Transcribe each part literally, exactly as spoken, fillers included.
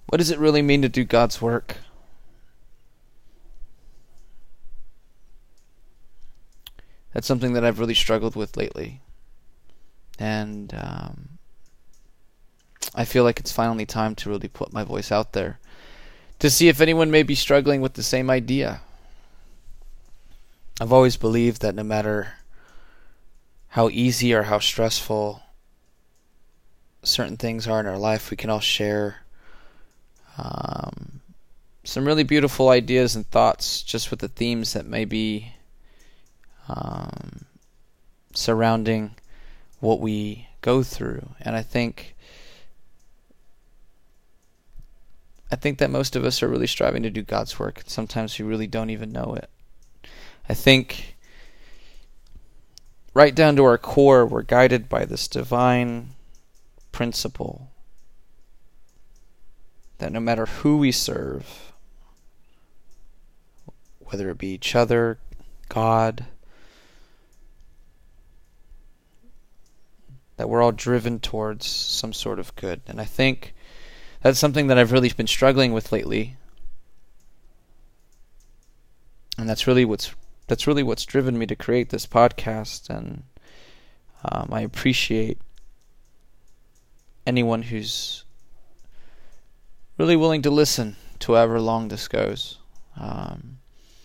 What does it really mean to do God's work? That's something that I've really struggled with lately. And um, I feel like it's finally time to really put my voice out there to see if anyone may be struggling with the same idea. I've always believed that no matter how easy or how stressful certain things are in our life, we can all share um, some really beautiful ideas and thoughts just with the themes that may be um, surrounding what we go through. And I think I think that most of us are really striving to do God's work. Sometimes we really don't even know it. I think right down to our core, we're guided by this divine principle that no matter who we serve, whether it be each other, God, that we're all driven towards some sort of good. And I think that's something that I've really been struggling with lately. And that's really what's that's really what's driven me to create this podcast. And um, I appreciate anyone who's really willing to listen to however long this goes. Um,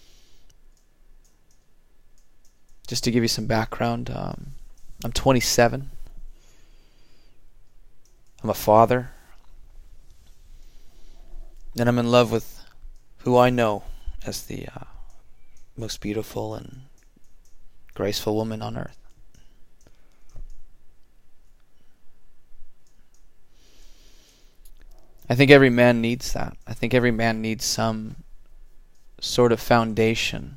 just to give you some background, um, I'm twenty-seven. I'm a father. And I'm in love with who I know as the uh, most beautiful and graceful woman on earth. I think every man needs that. I think every man needs some sort of foundation.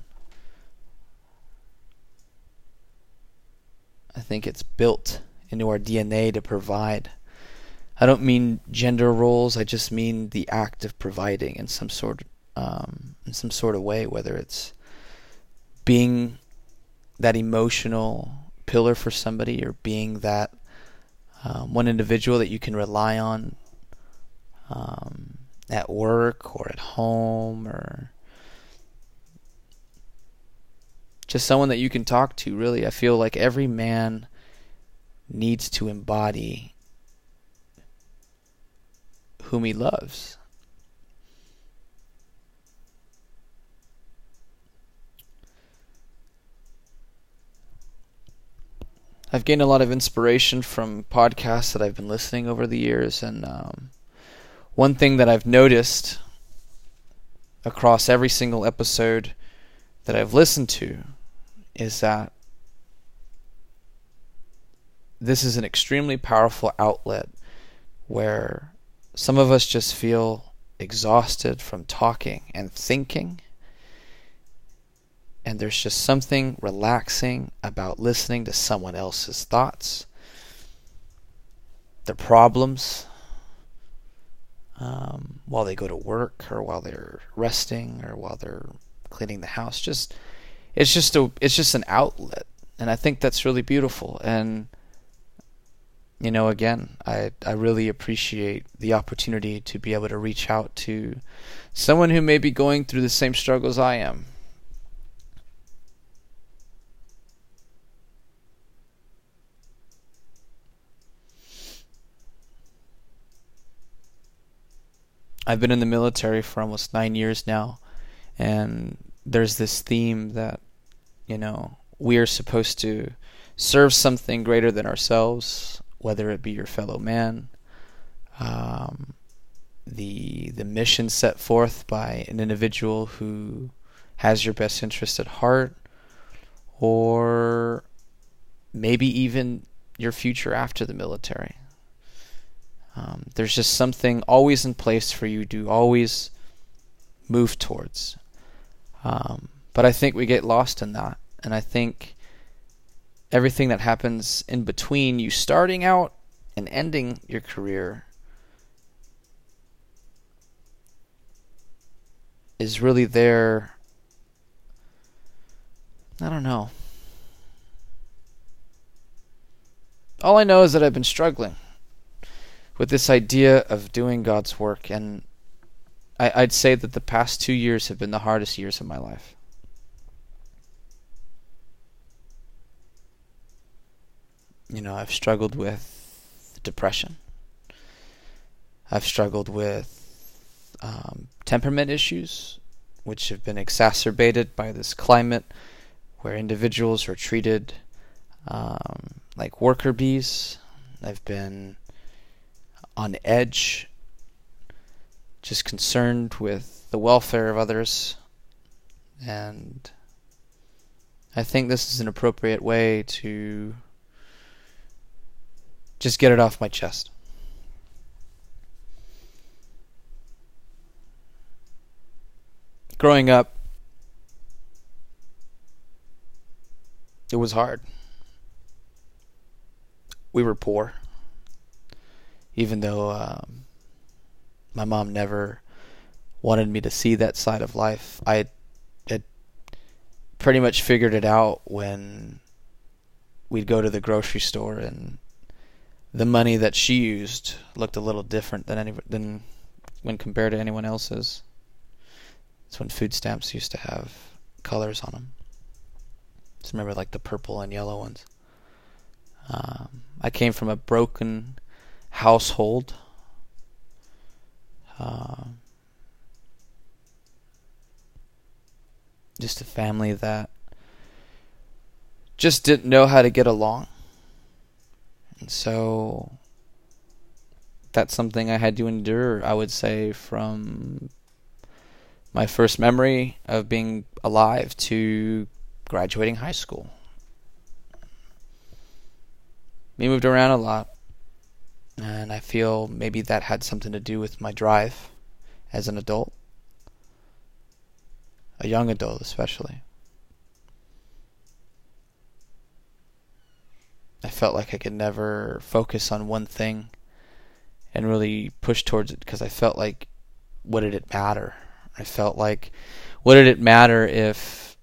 I think it's built into our D N A to provide. I don't mean gender roles. I just mean the act of providing in some sort, um, in some sort of way. Whether it's being that emotional pillar for somebody, or being that um, one individual that you can rely on um, at work or at home, or just someone that you can talk to. Really, I feel like every man needs to embody whom he loves. I've gained a lot of inspiration from podcasts that I've been listening over the years, and um, one thing that I've noticed across every single episode that I've listened to is that this is an extremely powerful outlet where some of us just feel exhausted from talking and thinking, and there's just something relaxing about listening to someone else's thoughts, their problems, um, while they go to work, or while they're resting, or while they're cleaning the house. Just it's just a it's just an outlet, and I think that's really beautiful. And you know, again, I I really appreciate the opportunity to be able to reach out to someone who may be going through the same struggles I am. I've been in the military for almost nine years now, and there's this theme that, you know, we are supposed to serve something greater than ourselves, whether it be your fellow man, um, the the mission set forth by an individual who has your best interest at heart, or maybe even your future after the military. Um, there's just something always in place for you to always move towards. Um, but I think we get lost in that. And I think everything that happens in between you starting out and ending your career is really there. I don't know. All I know is that I've been struggling with this idea of doing God's work, and I, I'd say that the past two years have been the hardest years of my life. You know, I've struggled with depression. I've struggled with um, temperament issues, which have been exacerbated by this climate where individuals are treated um, like worker bees. I've been on edge, just concerned with the welfare of others. And I think this is an appropriate way to just get it off my chest. Growing up, it was hard. We were poor, even though um, my mom never wanted me to see that side of life. I had pretty much figured it out when we'd go to the grocery store, and the money that she used looked a little different than any than when compared to anyone else's. It's when food stamps used to have colors on them. Just remember, like the purple and yellow ones. Um, I came from a broken household. Uh, just a family that just didn't know how to get along. And so that's something I had to endure, I would say, from my first memory of being alive to graduating high school. We moved around a lot, and I feel maybe that had something to do with my drive as an adult, a young adult especially. I felt like I could never focus on one thing and really push towards it, because I felt like, what did it matter? I felt like, what did it matter if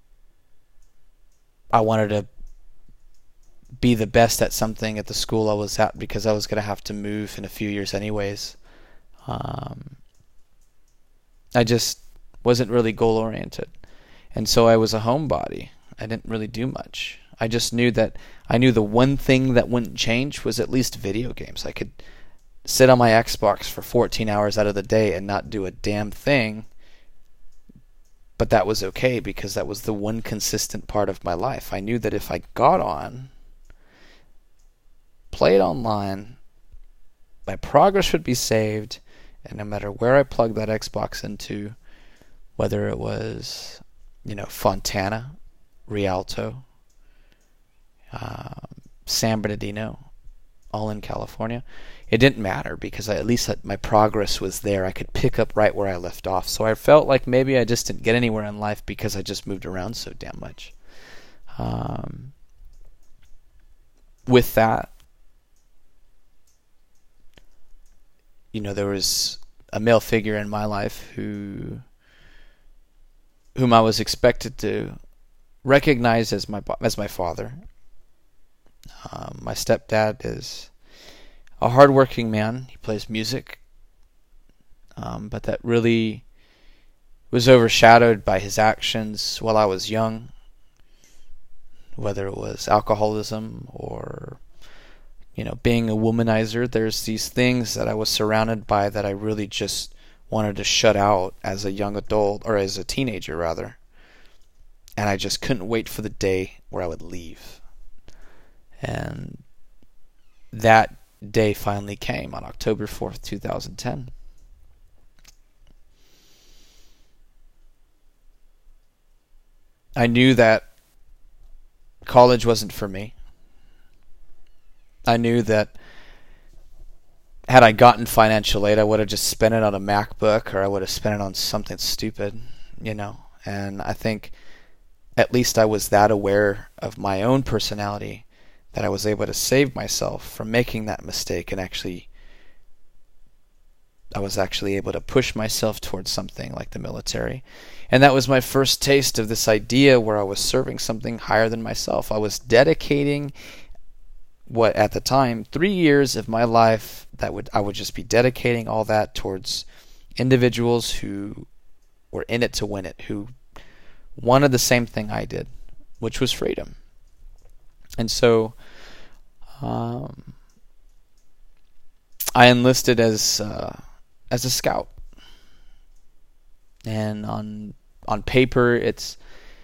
I wanted to be the best at something at the school I was at, because I was going to have to move in a few years anyways. Um, I just wasn't really goal-oriented. And so I was a homebody. I didn't really do much. I just knew that I knew the one thing that wouldn't change was at least video games. I could sit on my Xbox for fourteen hours out of the day and not do a damn thing, but that was okay, because that was the one consistent part of my life. I knew that if I got on, played online, my progress would be saved, and no matter where I plugged that Xbox into, whether it was, you know, Fontana, Rialto, uh, San Bernardino, all in California, it didn't matter, because I, at least my progress was there. I could pick up right where I left off. So I felt like maybe I just didn't get anywhere in life because I just moved around so damn much. Um, with that, you know, there was a male figure in my life who, whom I was expected to recognize as my as my father. Um, my stepdad is a hardworking man. He plays music, um, but that really was overshadowed by his actions while I was young, whether it was alcoholism or, you know, being a womanizer. There's these things that I was surrounded by that I really just wanted to shut out as a young adult, or as a teenager rather, and I just couldn't wait for the day where I would leave. And that day finally came on October fourth, two thousand ten. I knew that college wasn't for me. I knew that had I gotten financial aid, I would have just spent it on a MacBook, or I would have spent it on something stupid, you know. And I think at least I was that aware of my own personality that I was able to save myself from making that mistake, and actually I was actually able to push myself towards something like the military. And that was my first taste of this idea where I was serving something higher than myself. I was dedicating what at the time three years of my life that would I would just be dedicating all that towards individuals who were in it to win it, who wanted the same thing I did, which was freedom. And so um, I enlisted as uh, as a scout. And on on paper, it's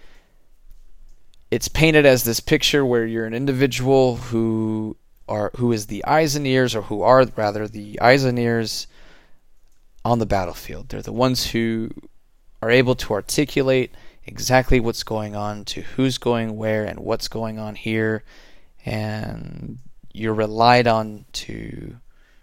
it's painted as this picture where you're an individual who are who is the eyes and ears, or who are rather the eyes and ears on the battlefield. They're the ones who are able to articulate exactly what's going on, to who's going where and what's going on here, and you're relied on to,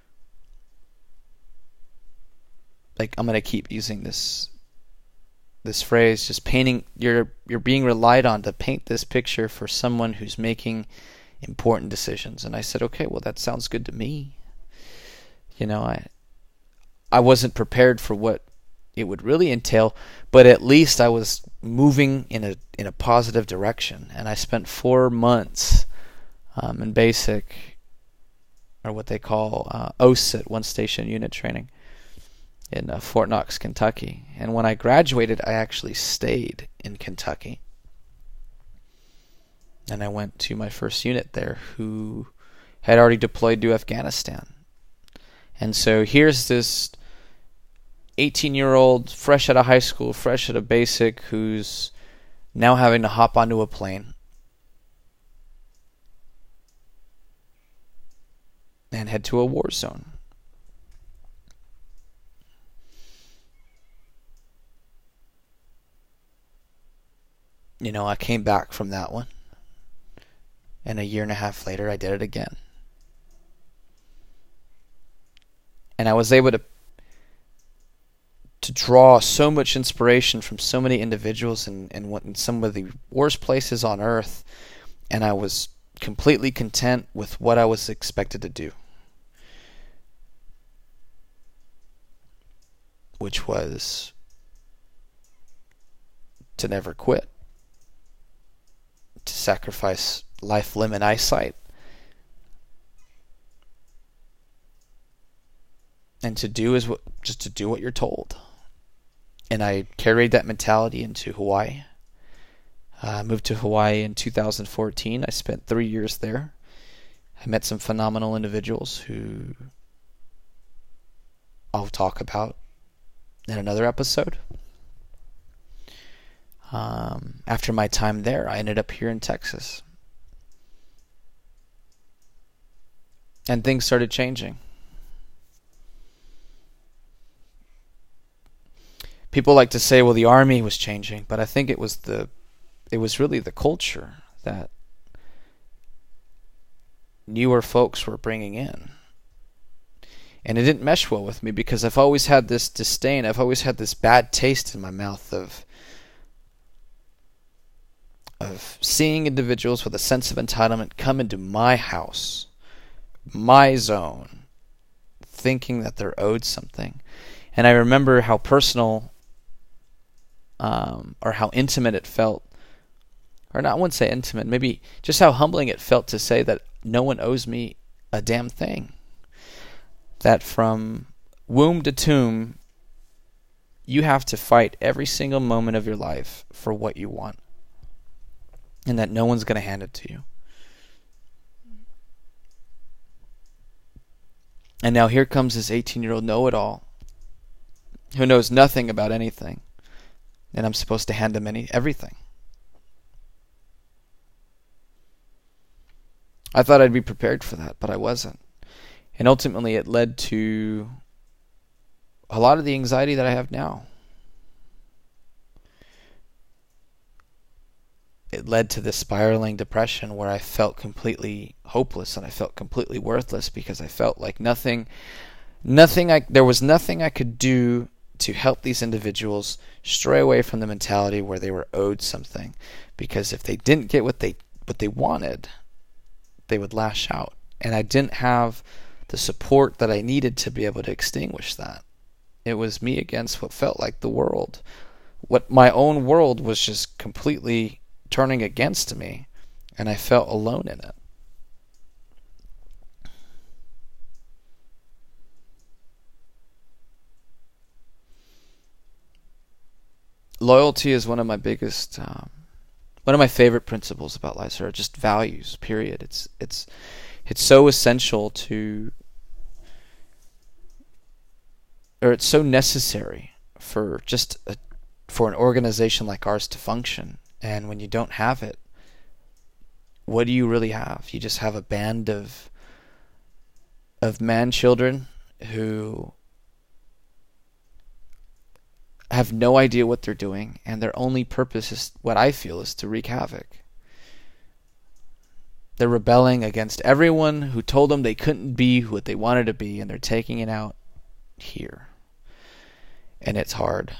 like, I'm going to keep using this this phrase, just painting, you're you're being relied on to paint this picture for someone who's making important decisions. And I said, okay, well, that sounds good to me. You know, I I wasn't prepared for what it would really entail, but at least I was moving in a in a positive direction. And I spent four months um, in basic, or what they call uh, O S I T, one station unit training, in uh, Fort Knox, Kentucky. And when I graduated, I actually stayed in Kentucky. And I went to my first unit there, who had already deployed to Afghanistan. And so here's this eighteen-year-old, fresh out of high school, fresh out of basic, who's now having to hop onto a plane and head to a war zone. You know, I came back from that one, and a year and a half later, I did it again. And I was able to to draw so much inspiration from so many individuals in, in, what, in some of the worst places on earth, and I was completely content with what I was expected to do, which was to never quit, to sacrifice life, limb, and eyesight, and to do is what just to do what you're told. And I carried that mentality into Hawaii. Uh, I moved to Hawaii in two thousand fourteen. I spent three years there. I met some phenomenal individuals who I'll talk about in another episode. Um, after my time there, I ended up here in Texas. And things started changing. People like to say, well, the army was changing, but I think it was the it was really the culture that newer folks were bringing in. And it didn't mesh well with me, because I've always had this disdain, I've always had this bad taste in my mouth of of seeing individuals with a sense of entitlement come into my house, my zone, thinking that they're owed something. And I remember how personal um, or how intimate it felt, or not, I wouldn't say intimate, maybe just how humbling it felt to say that no one owes me a damn thing. That from womb to tomb, you have to fight every single moment of your life for what you want, and that no one's going to hand it to you. And now here comes this eighteen-year-old know-it-all who knows nothing about anything, and I'm supposed to hand him any everything. I thought I'd be prepared for that, but I wasn't. And ultimately it led to a lot of the anxiety that I have now. It led to this spiraling depression where I felt completely hopeless and I felt completely worthless, because I felt like nothing, nothing I, there was nothing I could do to help these individuals stray away from the mentality where they were owed something. Because if they didn't get what they what they wanted, they would lash out. And I didn't have the support that I needed to be able to extinguish that. It was me against what felt like the world. What my own world was just completely turning against me, and I felt alone in it. loyalty is one of my biggest, um, one of my favorite principles about life, or just values. Period. It's it's it's so essential to, or it's so necessary for just a, for an organization like ours to function. And when you don't have it, what do you really have? You just have a band of of man children who have no idea what they're doing, and their only purpose is, what I feel, is to wreak havoc. They're rebelling against everyone who told them they couldn't be what they wanted to be, and they're taking it out here. And it's hard.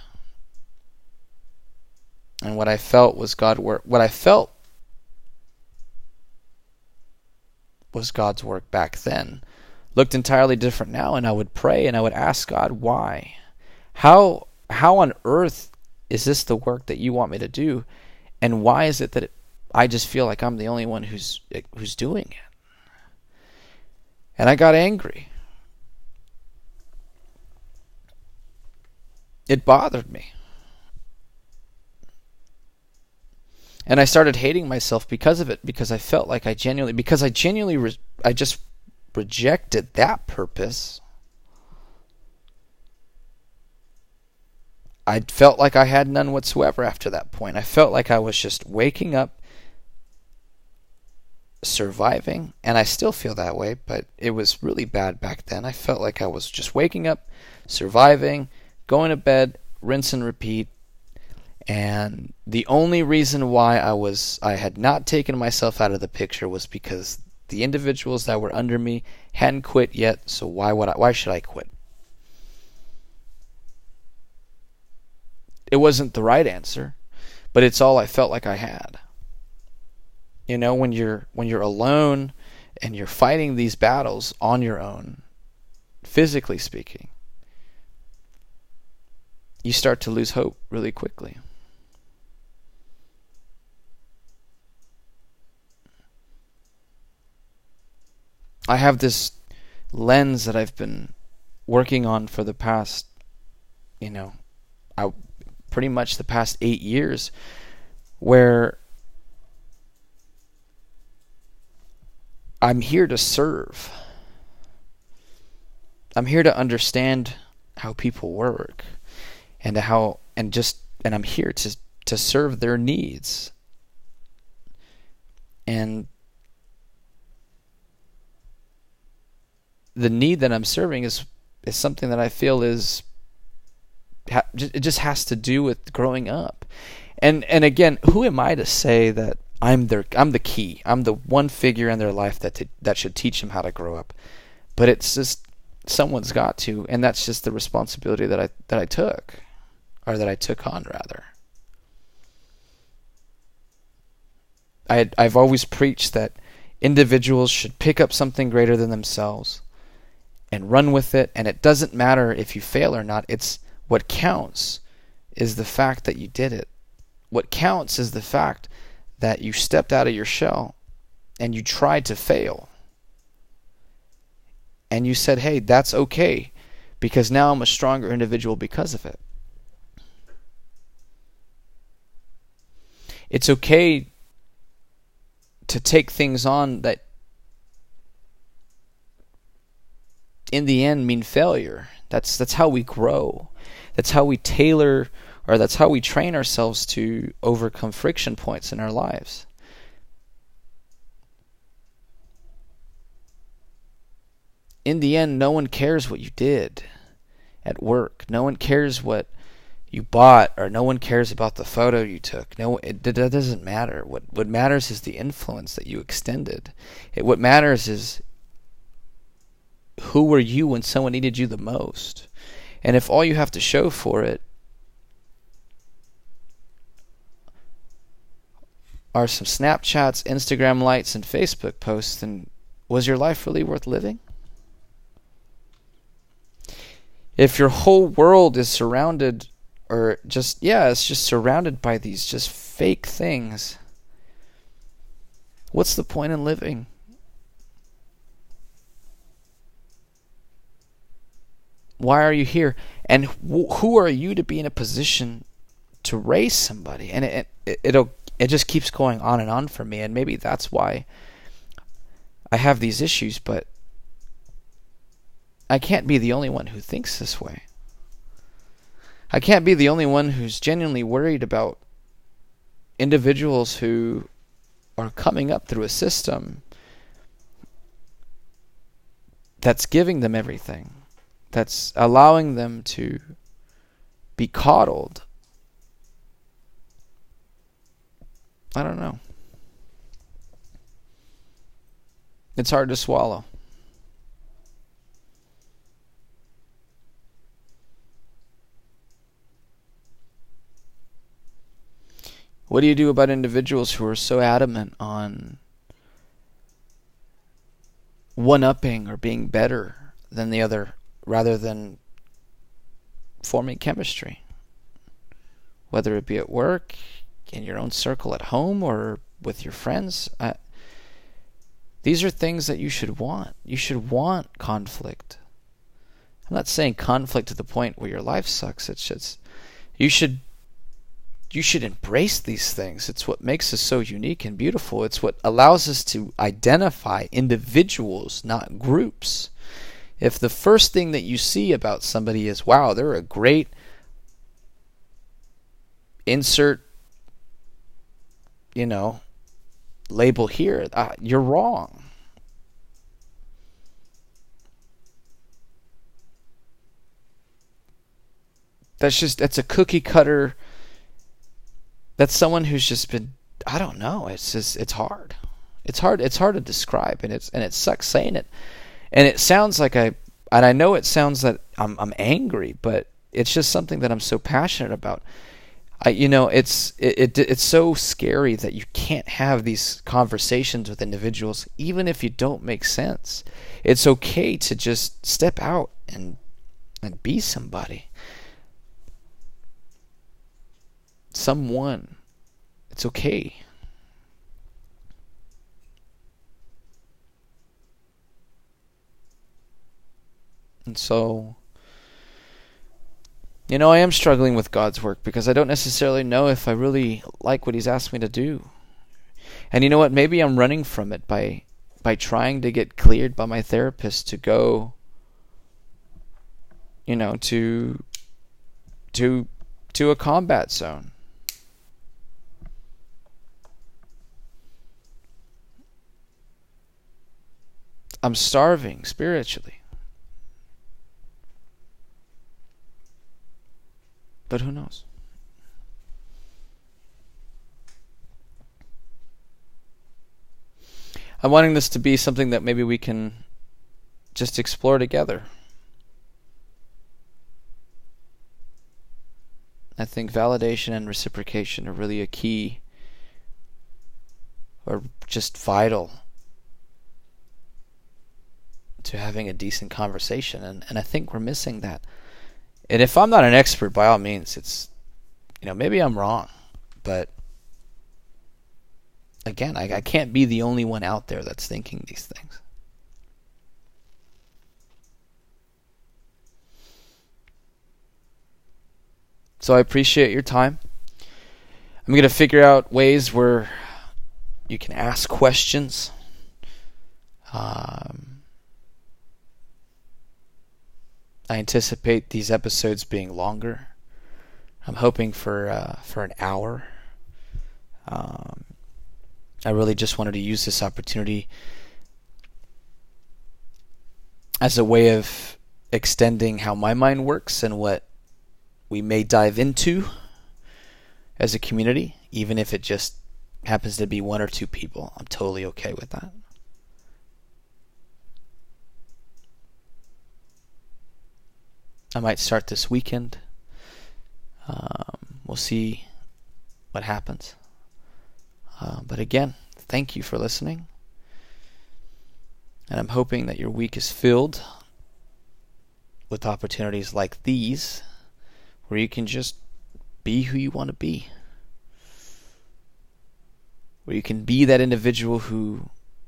And what I felt was God work. What I felt was God's work back then. Looked entirely different now, and I would pray and I would ask God, why? How how on earth is this the work that you want me to do? And why is it that it, I just feel like I'm the only one who's who's doing it? And I got angry. It bothered me. And I started hating myself because of it, because I felt like I genuinely, because I genuinely, re- I just rejected that purpose. I felt like I had none whatsoever after that point. I felt like I was just waking up, surviving, and I still feel that way, but it was really bad back then. I felt like I was just waking up, surviving, going to bed, rinse and repeat. And the only reason why I was I had not taken myself out of the picture was because the individuals that were under me hadn't quit yet, so why would I why should I quit? It wasn't the right answer, but it's all I felt like I had. You know, when you're when you're alone and you're fighting these battles on your own, physically speaking, you start to lose hope really quickly. I have this lens that I've been working on for the past, you know, I, pretty much the past eight years, where I'm here to serve. I'm here to understand how people work, and how, and just, and I'm here to to serve their needs. And the need that I'm serving is is something that I feel is it just has to do with growing up. And and again, who am I to say that I'm their I'm the key. I'm the one figure in their life that to, that should teach them how to grow up. But it's just someone's got to, and that's just the responsibility that I that I took, or that I took on rather. I had, I've always preached that individuals should pick up something greater than themselves and run with it, and it doesn't matter if you fail or not. It's what counts is the fact that you did it. What counts is the fact that you stepped out of your shell and you tried to fail. And you said, hey, that's okay, because now I'm a stronger individual because of it. It's okay to take things on that in the end mean failure. That's that's how we grow. That's how we tailor, or that's how we train ourselves to overcome friction points in our lives. In the end, no one cares what you did at work. No one cares what you bought, or no one cares about the photo you took. No, it, that doesn't matter. What what matters is the influence that you extended. It, what matters is who were you when someone needed you the most. And if all you have to show for it are some Snapchats, Instagram likes, and Facebook posts, then was your life really worth living? If your whole world is surrounded, or just, yeah, it's just surrounded by these just fake things, what's the point in living? Why are you here? And wh- who are you to be in a position to raise somebody, and it, it it'll it just keeps going on and on for me, and maybe that's why I have these issues, but I can't be the only one who thinks this way. I can't be the only one who's genuinely worried about individuals who are coming up through a system that's giving them everything, that's allowing them to be coddled. I don't know. It's hard to swallow. What do you do about individuals who are so adamant on one-upping or being better than the other rather than forming chemistry? Whether it be at work, in your own circle at home, or with your friends. Uh, these are things that you should want. You should want conflict. I'm not saying conflict to the point where your life sucks. It's just you should you should embrace these things. It's what makes us so unique and beautiful. It's what allows us to identify individuals, not groups. If the first thing that you see about somebody is, wow, they're a great insert, you know, label here, uh, you're wrong. That's just, that's a cookie cutter. That's someone who's just been, I don't know, it's just, it's hard. It's hard, it's hard to describe, and it's, and it sucks saying it. And it sounds like I, and I know it sounds that I'm, I'm angry, but it's just something that I'm so passionate about. I, you know, it's it, it it's so scary that you can't have these conversations with individuals, even if you don't make sense. It's okay to just step out and and be somebody, someone. It's okay. And so, you know, I am struggling with God's work because I don't necessarily know if I really like what He's asked me to do. And you know what? Maybe I'm running from it by by trying to get cleared by my therapist to go, you know, to to to a combat zone. I'm starving spiritually. But who knows? I'm wanting this to be something that maybe we can just explore together. I think validation and reciprocation are really a key, or just vital, to having a decent conversation, and, and I think we're missing that. And if I'm not an expert, by all means, it's, you know, maybe I'm wrong. But again, I, I can't be the only one out there that's thinking these things. So I appreciate your time. I'm going to figure out ways where you can ask questions. Um... I anticipate these episodes being longer. I'm hoping for uh, for an hour. Um, I really just wanted to use this opportunity as a way of extending how my mind works and what we may dive into as a community, even if it just happens to be one or two people. I'm totally okay with that. I might start this weekend. Um, we'll see what happens. Uh, but again, thank you for listening. And I'm hoping that your week is filled with opportunities like these, where you can just be who you want to be. Where you can be that individual who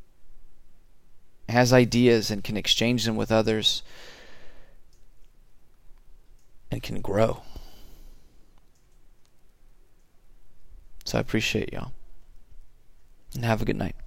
has ideas and can exchange them with others and can grow. So I appreciate y'all. And have a good night.